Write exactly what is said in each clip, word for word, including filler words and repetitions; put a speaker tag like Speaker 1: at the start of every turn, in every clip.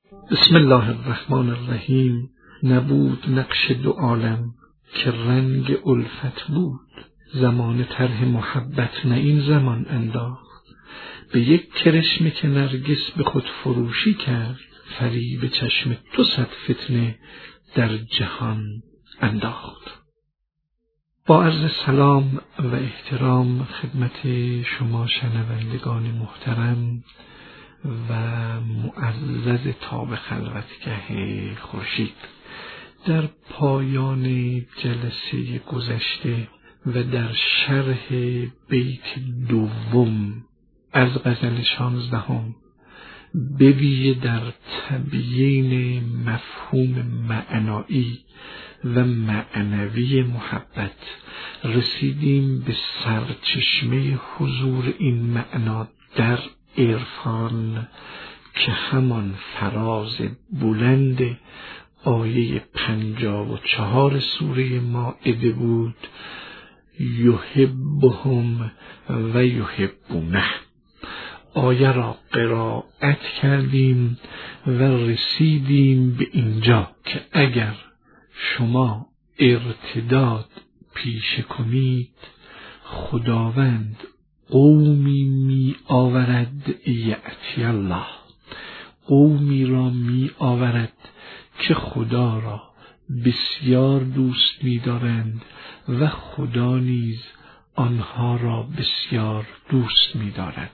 Speaker 1: بسم الله الرحمن الرحیم. نبود نقش دو عالم که رنگ الفت بود، زمان طرح محبت نه این زمان انداخت. به یک کرشمه که نرگس به خود فروشی کرد، فریب چشم تو صد فتنه در جهان انداخت. با عرض سلام و احترام خدمت شما شنوندگان محترم و معزز تاب خلوتگه خورشید، در پایان جلسه گذشته و در شرح بیت دوم از غزل شانزدهم به ویژه در تبیین مفهوم معنایی و معنوی محبت رسیدیم به سرچشمه حضور این معنا در عرفان که همان فراز بلند آیه پنجاه و چهار سوره مائده بود. یحبهم و یحبونه. آیه را قرائت کردیم و رسیدیم به اینجا که اگر شما ارتداد پیشه کنید، خداوند قومی می آورد یأتی الله، قومی را می آورد که خدا را بسیار دوست می دارند و خدا نیز آنها را بسیار دوست می دارد.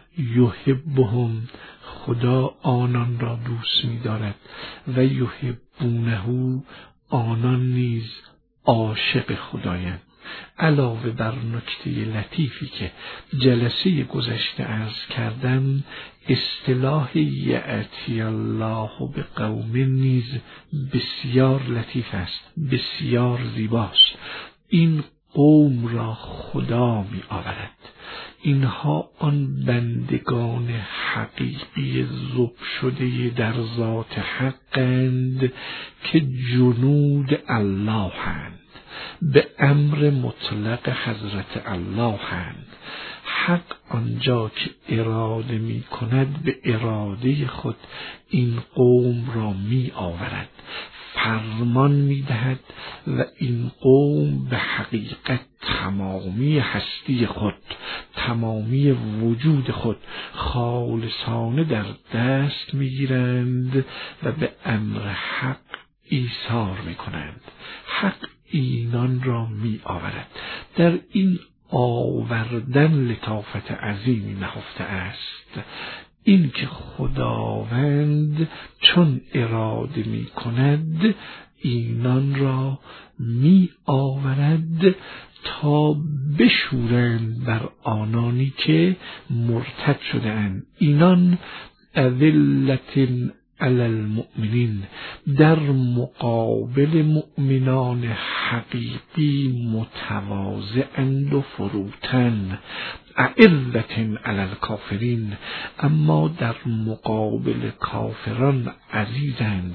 Speaker 1: یحبهم، خدا آنان را دوست می دارد و یحبونه، آنان نیز عاشق خدایند. علاوه بر نکته لطیفی که جلسه گذشته عرض کردم، اصطلاح یأتی الله به قوم نیز بسیار لطیف است، بسیار زیباست. این قوم را خدا می آورد. اینها آن بندگان حقیقی ذوب شده در ذات حقند که جنود الله هند، به امر مطلق حضرت الله هند. حق آنجا که اراده می کند به اراده خود این قوم را می آورد، فرمان می دهد و این قوم به حقیقت تمامی هستی خود، تمامی وجود خود خالصانه در دست می گیرند و به امر حق ایثار می کنند. حق اینان را می آورد. در این آوردن لطافت عظیمی نهفته است، این که خداوند چون اراده می کند اینان را می آورد تا بشورند بر آنانی که مرتد شده اند. اینان اذلة علی المؤمنین، در مقابل مؤمنان حقیقی متواضعند و فروتن. اعزة علی الکافرین، اما در مقابل کافران عزیزند،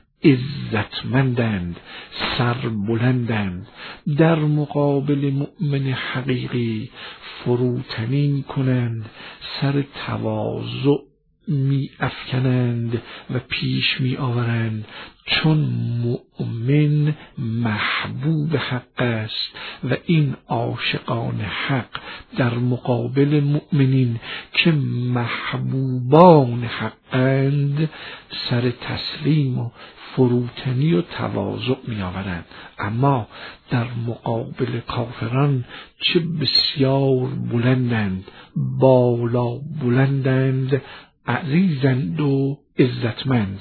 Speaker 1: عزتمندند، سربلندند. در مقابل مؤمن حقیقی فروتنی کنند، سر تواضع می افکنند و پیش می آورند، چون مؤمن محبوب حق است و این عاشقان حق در مقابل مؤمنین که محبوبان حقند سر تسلیم و فروتنی و تواضع می آورند. اما در مقابل کافران چه بسیار بلندند، بالا بلندند، عزیزند و عزتمند.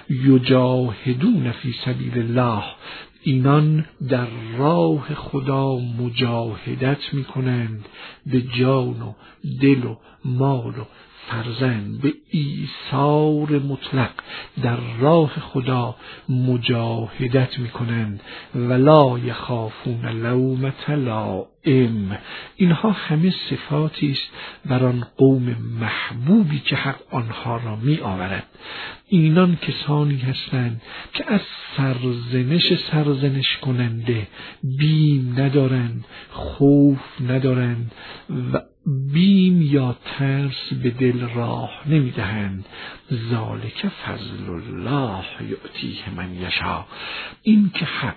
Speaker 1: یجاهدون فی سبیل الله، اینان در راه خدا مجاهدت می کنند، به جان و دل و مال و فرزند، به ایثار مطلق در راه خدا مجاهدت می کنند. ولا یخافون لومة لائم، اینها همه صفاتی است بر آن قوم محبوبی که حق آنها را می آورد. اینان کسانی هستند که از سرزنش سرزنش کننده بیم ندارند، خوف ندارند و بیم یا ترس به دل راه نمیدهند. ذالک فضل الله یؤتیه من یشاء. این که حق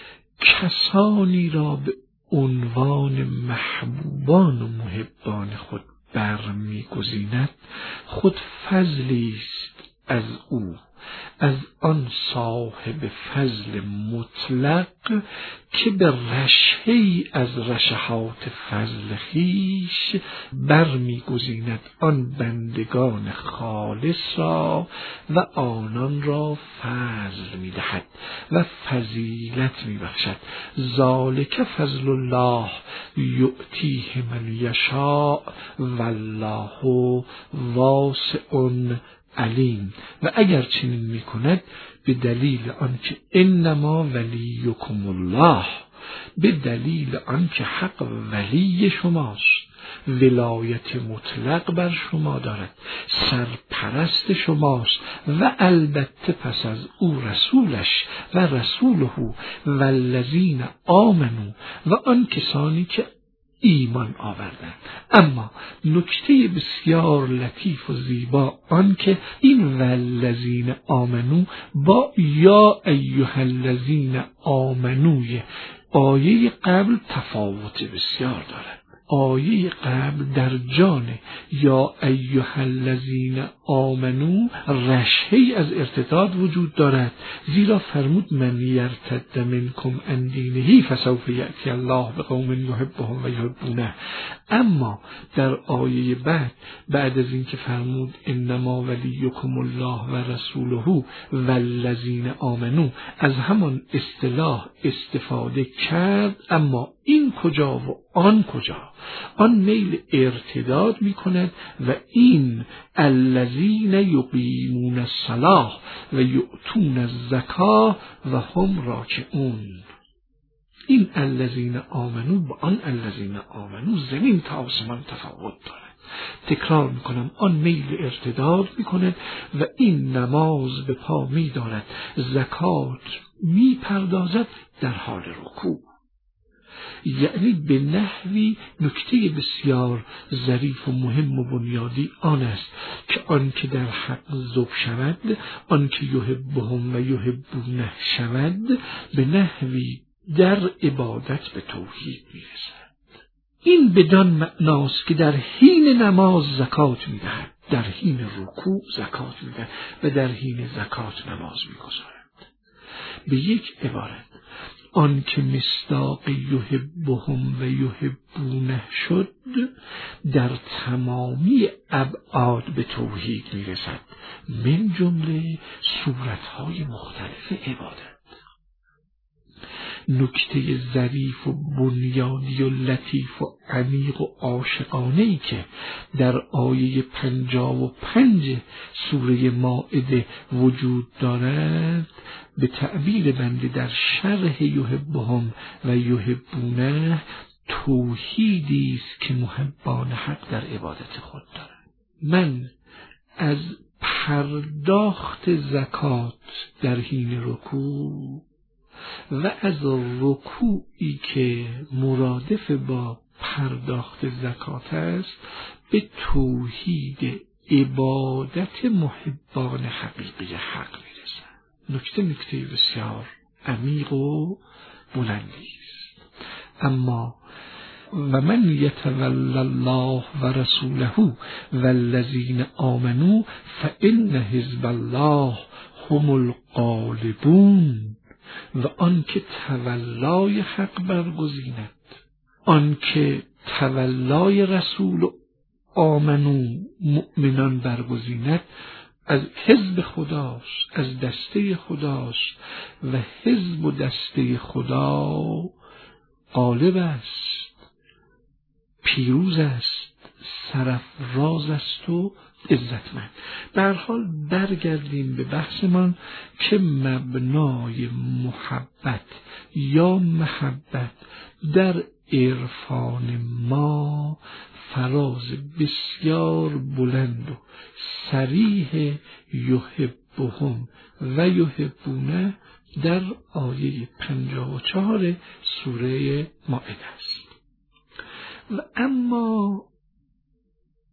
Speaker 1: کسانی را به عنوان محبوبان و محبان خود برمیگزیند، خود فضلی است از او، از آن صاحب فضل مطلق که به رشحه‌ای از رشحات فضل خویش برمیگزیند آن بندگان خالص را و آنان را فضل می‌دهد و فضیلت می‌بخشد. ذالک فضل الله یؤتیه من یشاء والله واسع علیم. و اگر چنین میکند به دلیل آنکه انما ولیکم الله، به دلیل آنکه حق ولی شماست، ولایت مطلق بر شما دارد، سرپرست شماست و البته پس از او رسولش و رسوله و الذین آمنو و آن کسانی که ایمان آوردن. اما نکته بسیار لطیف و زیبا آن که این والذین آمنو با یا ایها الذین آمنوی آیه قبل تفاوت بسیار دارد. آیه قبل در جان یا ایها الذین آمنو رشحه‌ای از ارتداد وجود دارد، زیرا فرمود من یرتد منکم عن دینه فسوف یأتی الله بقوم یحبهم و یحبونه. اما در آیه بعد بعد از اینکه فرمود انما ولیکم الله و رسوله والذین آمنو، از همان اصطلاح استفاده کرد، اما این کجا و آن کجا؟ آن میل ارتداد می کند و این الذین یقیمون الصلاة و یؤتون الزکاة و هم راکعون. این الذین آمنو با آن الذین آمنو زمین تا آسمان تفاوت دارد. تکرار میکنم، آن میل ارتداد میکند و این نماز به پا میدارد، زکات میپردازد در حال رکوع. یعنی به نحوی نکته بسیار ظریف و مهم و بنیادی آن است که آن که در حق ذوب شود، آن که یحبهم و یحبونه شود، به نحوی در عبادت به توحید میرسد. این بدان معناست که در حین نماز زکات میدهد، در حین رکوع زکات میدهد و در حین زکات نماز میگذارد. به یک عبارت آن که مصداق یحبهم و یحبونه شد، در تمامی ابعاد به توحید میرسد، من جمله صورتهای مختلف عبادت. نکته ظریف و بنیادی و لطیف و عمیق و عاشقانه‌ای که در آیه پنجاه و پنج سوره مائده وجود دارد، به تعبیر بنده در شرح یحبهم و یحبونه، توحیدی است که محبان حق در عبادت خود دارند. من از پرداخت زکات در حین رکوع و از رکوعی که مرادف با پرداخت زکات است به توحید عبادت محبان حقیقی حق میرسم. نکته نکته بسیار عمیق و بلندی است. اما و من یتول الله و رسوله والذین آمنوا فإن حزب الله هم الغالبون. و آن که تولای حق برگزیند، آن که تولای رسول و آمنو مؤمنان برگزیند، از حزب خداست، از دسته خداست و حزب و دسته خدا غالب است، پیروز است، سرفراز است و عزتمند. به هر حال برگردیم به بحثمان که مبنای محبت یا محبت در عرفان ما فراز بسیار بلند و صریح یحبهم و یحبونه در آیه پنجاه و چهار سوره مائده است. و اما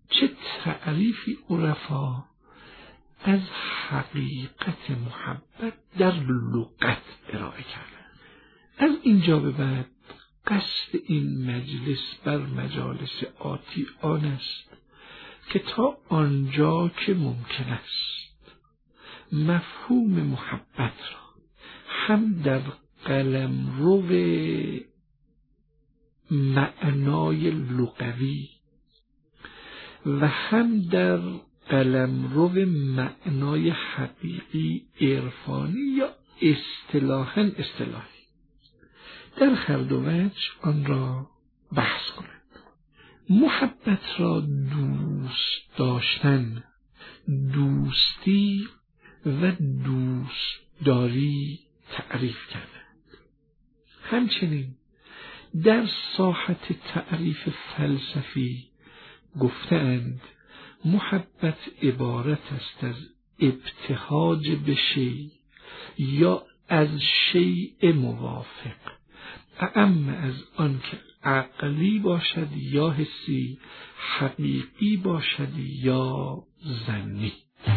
Speaker 1: چه تعریفی عرفا از حقیقت محبت در لغت ارائه کردن. از اینجا به بعد قصد این مجلس بر مجالس آتی آن است که تا آنجا که ممکن است مفهوم محبت را هم در قلمرو معنای لغوی و هم در قلمرو معنای حقیقی عرفانی یا اصطلاحاً اصطلاحی در هر دو وجه آن را بحث کنند. محبت را دوست داشتن، دوستی و دوستداری تعریف کردند. همچنین در ساحت تعریف فلسفی گفتند محبت عبارت است از ابتهاج به شیء یا از شیء موافق، اعم از آن که عقلی باشد یا حسی، حقیقی باشد یا ظنی.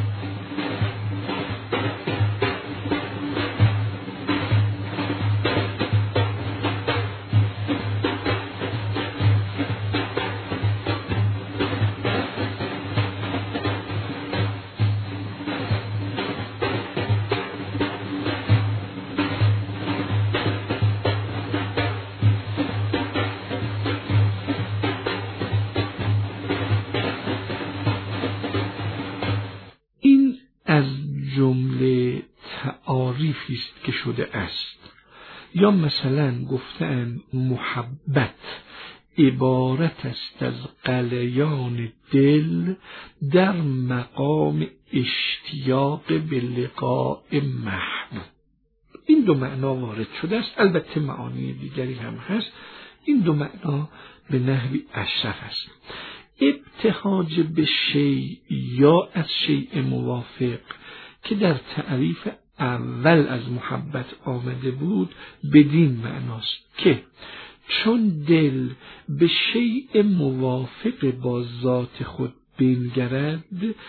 Speaker 1: تعریفی است که شده است. یا مثلا گفتند محبت عبارت است از غلیان دل در مقام اشتیاق به لقاء محبوب. این دو معنا وارد شده است، البته معانی دیگری هم هست. این دو معنا به نحوی اشرف است. ابتهاج به شیء یا از شیء موافق که در تعریف اول از محبت آمده بود بدین معناست که چون دل به شیء موافق با ذات خود بنگرد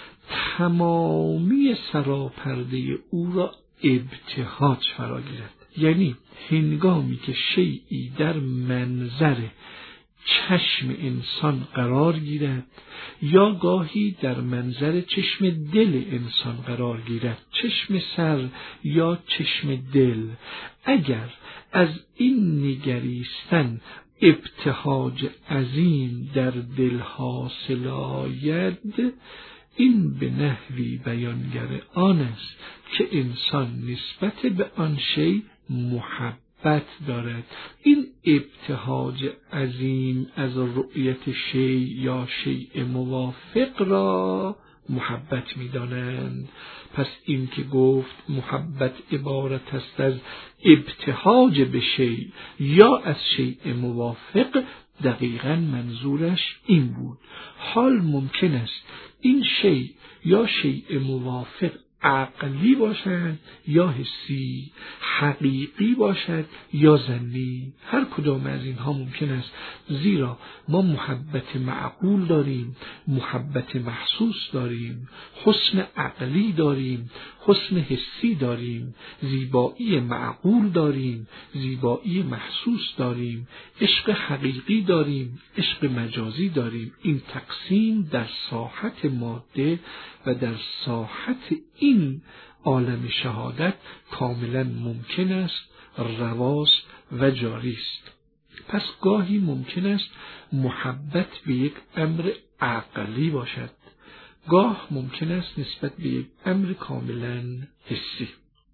Speaker 1: تمامی سراپرده او را ابتهاج فرا گیرد. یعنی هنگامی که شیئی در منظر چشم انسان قرار گیرد یا گاهی در منظر چشم دل انسان قرار گیرد، چشم سر یا چشم دل، اگر از این نگریستن ابتهاج عظیم در دل حاصل آید، این به نحوی بیانگر آن است که انسان نسبت به آن شی محبت دارد. این ابتهاج عظیم از رؤیت شی یا شیء موافق را محبت می دانند. پس این که گفت محبت عبارت است از ابتهاج به شی یا از شیء موافق، دقیقاً منظورش این بود. حال ممکن است این شی یا شیء موافق عقلی باشد یا حسی، حقیقی باشد یا ظنی. هر کدام از اینها ممکن است، زیرا ما محبت معقول داریم، محبت محسوس داریم، حسن عقلی داریم، حسن حسی داریم، زیبایی معقول داریم، زیبایی محسوس داریم، عشق حقیقی داریم، عشق مجازی داریم. این تقسیم در ساحت ماده و در ساحت این عالم شهادت کاملا ممکن است، رواست و جاری است. پس گاهی ممکن است محبت به یک امر عقلی باشد، گاه ممکن است نسبت به یک امر کاملا حسی.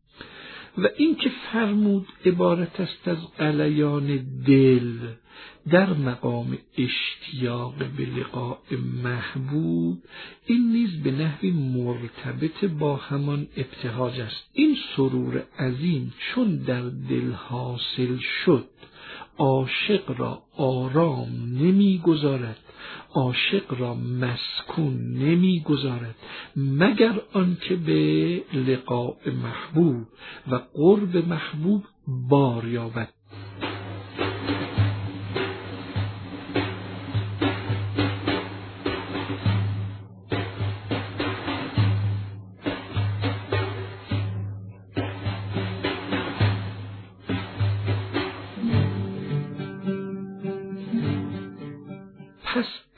Speaker 1: و این که فرمود عبارت است از غلیان دل در مقام اشتیاق به لقاء محبوب، این نیز به نحوی مرتبط با همان ابتهاج است. این سرور عظیم چون در دل حاصل شد، عاشق را آرام نمی گذارد، عاشق را مسکون نمی گذارد، مگر آنکه به لقاء محبوب و قرب محبوب بار یابد.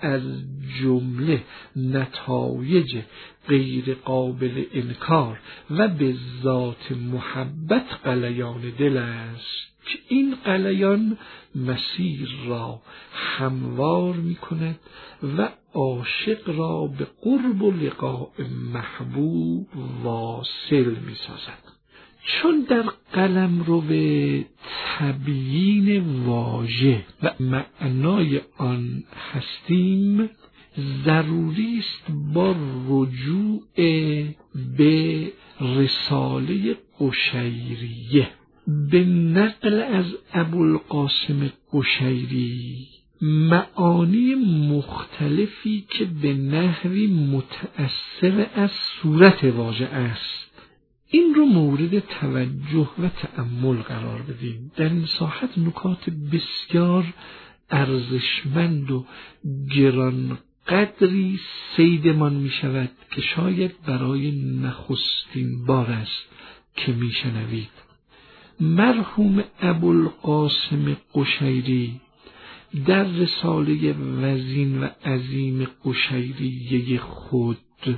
Speaker 1: از جمله نتایج غیر قابل انکار و به ذات محبت غلیان دل است که این غلیان مسیر را هموار می کند و عاشق را به قرب و لقاء محبوب واصل می سازد. چون در قلمرو تبیین واژه و معنای آن هستیم، ضروری است با رجوع به رساله قشیریه به نقل از ابوالقاسم قشیری معانی مختلفی که به نحوی متأثر از صورت واژه است، این رو مورد توجه و تأمل قرار بدیم. در این ساحت نکات بسیار ارزشمند و گران قدری صیدمان می شود که شاید برای نخستین بار است که می شنوید. مرحوم ابوالقاسم قشیری در رساله وزین و عظیم قشیریه خود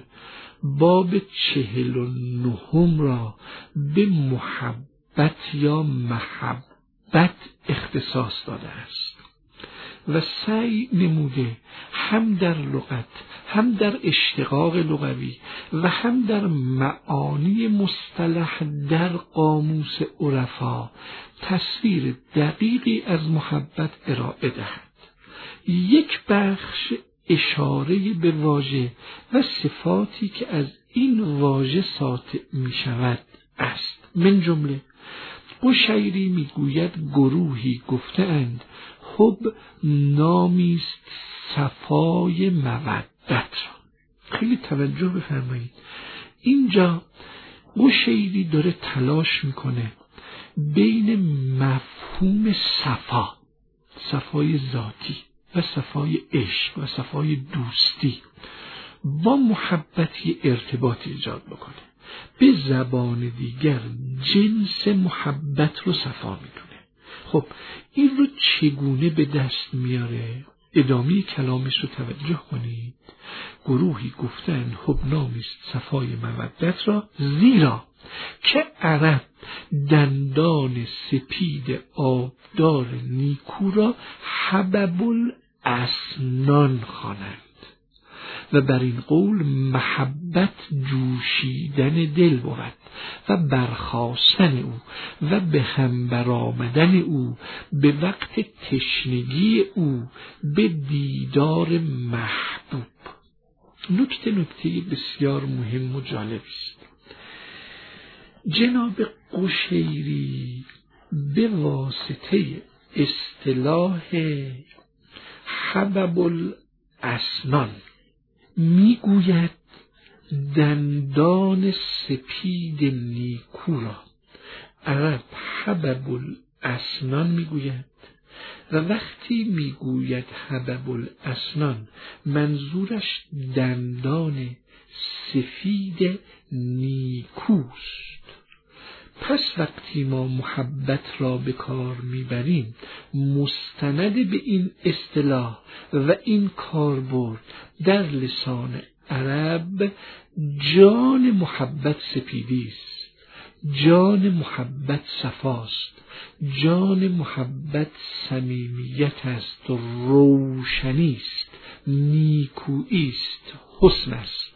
Speaker 1: باب چهل و نهم را به محبت یا محبت اختصاص داده است و سعی نموده هم در لغت، هم در اشتقاق لغوی و هم در معانی مصطلح در قاموس عرفا تصویر دقیقی از محبت ارائه دهد. یک بخش اشاره به واژه و صفاتی که از این واژه ساطع می شود است. من جمله قشیری می گوید گروهی گفتند حب نامی است صفای مودت را. خیلی توجه بفرمایید، اینجا قشیری داره تلاش میکنه بین مفهوم صفا، صفای ذاتی و صفای عشق و صفای دوستی با محبتی ارتباطی ایجاد بکنه. به زبان دیگر جنس محبت رو صفا میدونه. خب این رو چگونه به دست میاره؟ ادامه کلامش رو توجه کنید. گروهی گفتند حب نامی است صفای مودت را، زیرا که عرب دندان سپید آبدار نیکو را حبب الاسنان خوانند و بر این قول محبت جوشیدن دل بود و برخاستن او و به هم برآمدن او به وقت تشنگی او به دیدار محبوب. نکته نکته بسیار مهم و جالب است. جناب قشیری به واسطه اصطلاح حبب الاسنان میگوید دندان سپید نیکو را عرب حبب الاسنان میگوید و وقتی میگوید حبب الاسنان منظورش دندان سفید نیکوست. پس وقتی ما محبت را به کار میبریم مستند به این اصطلاح و این کاربرد در لسان عرب جان محبت سپیدی است، جان محبت صفاست، جان محبت صمیمیت است، روشنی است، نیکویی است، حسن است.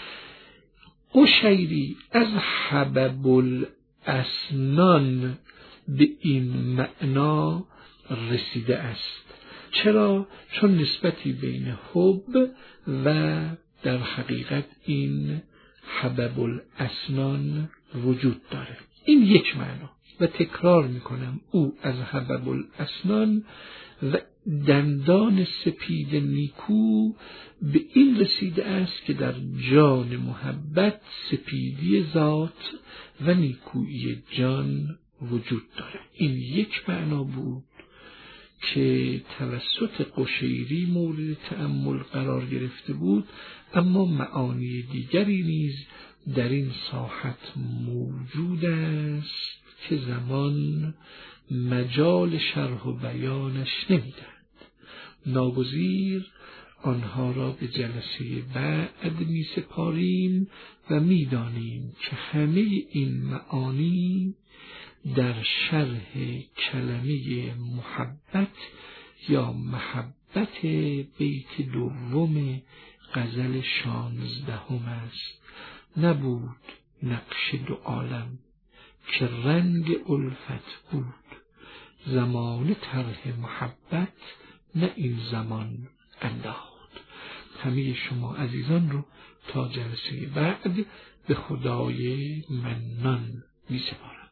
Speaker 1: قشیری از حبب الاسنان به این معنا رسیده است. چرا؟ چون نسبتی بین حب و در حقیقت این حبب الاسنان وجود داره. این یک معنا و تکرار میکنم، او از حبب الاسنان و دندان سپید نیکو به این رسیده است که در جان محبت سپیدی ذات و نیکویی جان وجود داره. این یک معنا بود که توسط قشیری مورد تأمل قرار گرفته بود، اما معانی دیگری نیز در این ساحت موجود است که زمان مجال شرح و بیانش نمیدهد. ناگزیر آنها را به جلسه بعد می سپاریم و می دانیم که همه این معانی در شرح کلمه محبت یا محبت بیت دوم غزل شانزدهم است. نبود نقش دو عالم که رنگ الفت بود، زمان طرح محبت نه این زمان انداخت. همه شما عزیزان رو تا جلسه بعد به خدای منان می سپارم.